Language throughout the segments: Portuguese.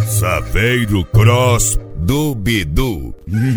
Saveiro Cross do Bidu.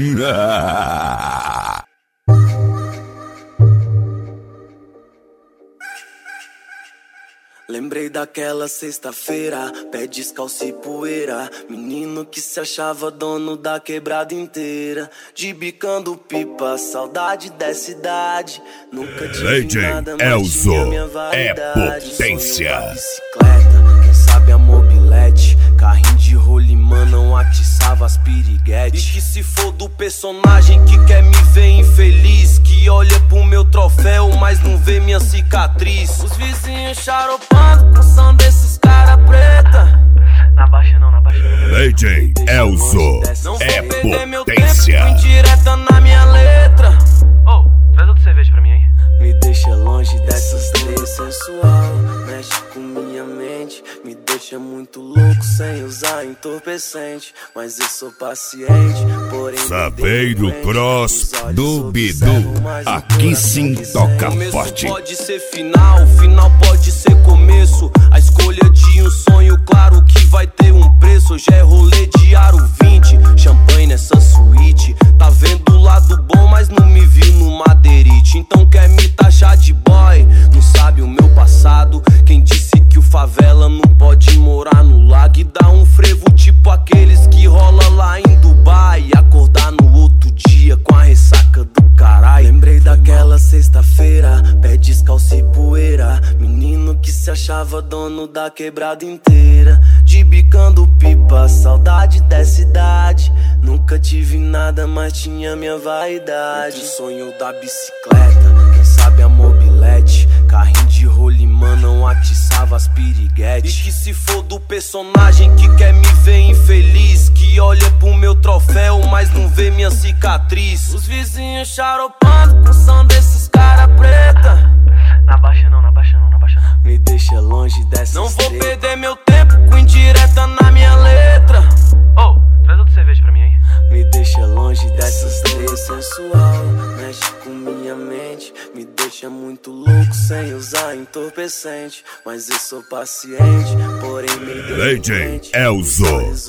Lembrei daquela sexta-feira, pé descalço e poeira. Menino que se achava dono da quebrada inteira. De bicando pipa, saudade dessa idade. Nunca tive nada, mas tinha minha vaidade. Potência. Da bicicleta, quem sabe a mobilete. Carrinho de rolimã não atiçava as piriguetes. E que se for do personagem que quer me ver infeliz, que olha pro meu troféu, mas não vê minha cicatriz. Os vizinhos charopando com som desses cara preta. Na baixa não, na baixa não. DJ Elzo Não vou perder potência. meu tempo indireta na minha letra. Ô, traz outra cerveja pra mim aí. Me deixa longe dessas três sensual. Mexe com minha mente, me deixa muito louco sem usar entorpecente. Mas eu sou paciente, porém Saveiro Cross do Bidu. Aqui sim toca forte. Pode ser final, final pode ser começo. A escolha de um sonho, claro que vai ter um preço. Hoje é rolê de aro 20, champanhe nessa suíte. Tá vendo o lado bom, mas não me viu no Madeirite. Então quer me taxar de boy, não sabe o meu passado. Quem disse que o favela não pode morar no lago e dar um frevo tipo aqueles que rola lá em Dubai, e acordar no outro dia com a ressaca do caralho. Lembrei daquela sexta-feira, pé descalço e poeira. Menino que se achava dono da quebrada inteira. De bicando pipa, saudade dessa idade. Nunca tive nada, mas tinha minha vaidade. O sonho da bicicleta, quem sabe a mobilete. Carrinho de rolimã não atiçava as piriguetes. E que se for do personagem que quer me ver infeliz, que olha pro meu troféu, mas não vê minha cicatriz. Os vizinhos charopando com som desses cara preta. Na baixa não, na baixa não, na baixa não. Me deixa longe dessas Não vou perder meu tempo com indireta na minha letra. Ô, traz outra cerveja pra mim aí. Me deixa longe dessas três sensual. Mexe com minha mente, me deixa muito louco sem usar entorpecente. Mas eu sou paciente, porém meio DJ Elzo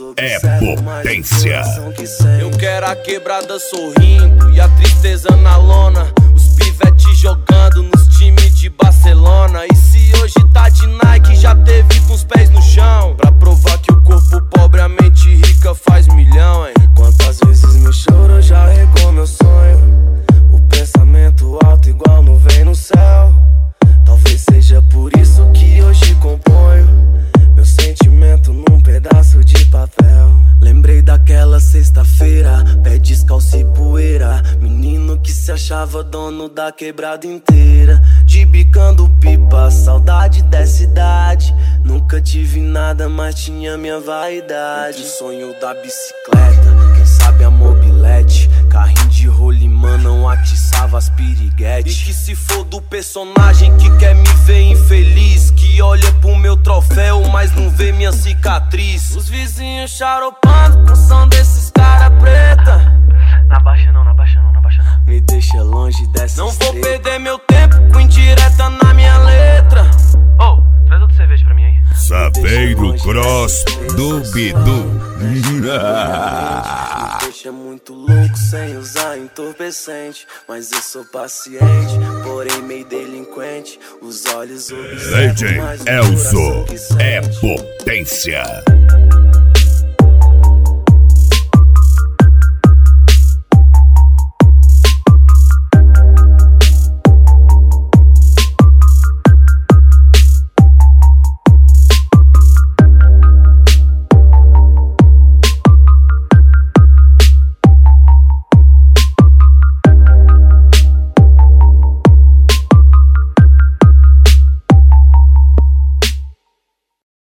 potência. Eu quero a quebrada sorrindo e a tristeza na lona. Os pivetes jogando nos times de Barcelona. E se hoje tá de Nike, já teve com os pés no chão. Pra provar que o corpo pobre, a mente rica faz milhão, hein? Quantas vezes meu choro já regou meu sonho. O pensamento alto igual nuvem no céu. Talvez seja por isso que hoje componho meu sentimento num pedaço de papel. Lembrei daquela sexta-feira, pé descalço e poeira. Menino que se achava dono da quebrada inteira. De bicando pipa, saudade dessa idade. Nunca tive nada, mas tinha minha vaidade. O sonho da bicicleta, quem sabe a mobilete. Carrinho de rolimã não atiçava as piriguetes. E que se for do personagem que quer me ver infeliz, que olha pro meu troféu, mas não vê minha cicatriz. Os vizinhos charopando com som desses cara preta. Na baixa não, na baixa não, na baixa não. Me deixa longe dessas Não vou perder meu tempo com indireta na minha letra. Ô, traz outra cerveja pra mim aí. Saveiro Cross do Bidu. Me deixa muito louco sem usar entorpecente. Mas eu sou paciente, porém meio delinquente. Os olhos observam, DJ mas o Elzo coração que sente. potência.